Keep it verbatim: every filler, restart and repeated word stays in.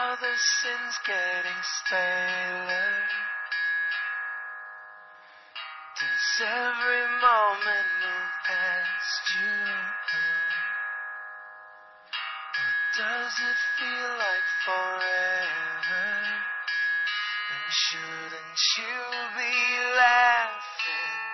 Are the sins getting staler? Does every moment move past you? Or does it feel like forever? And shouldn't you be laughing?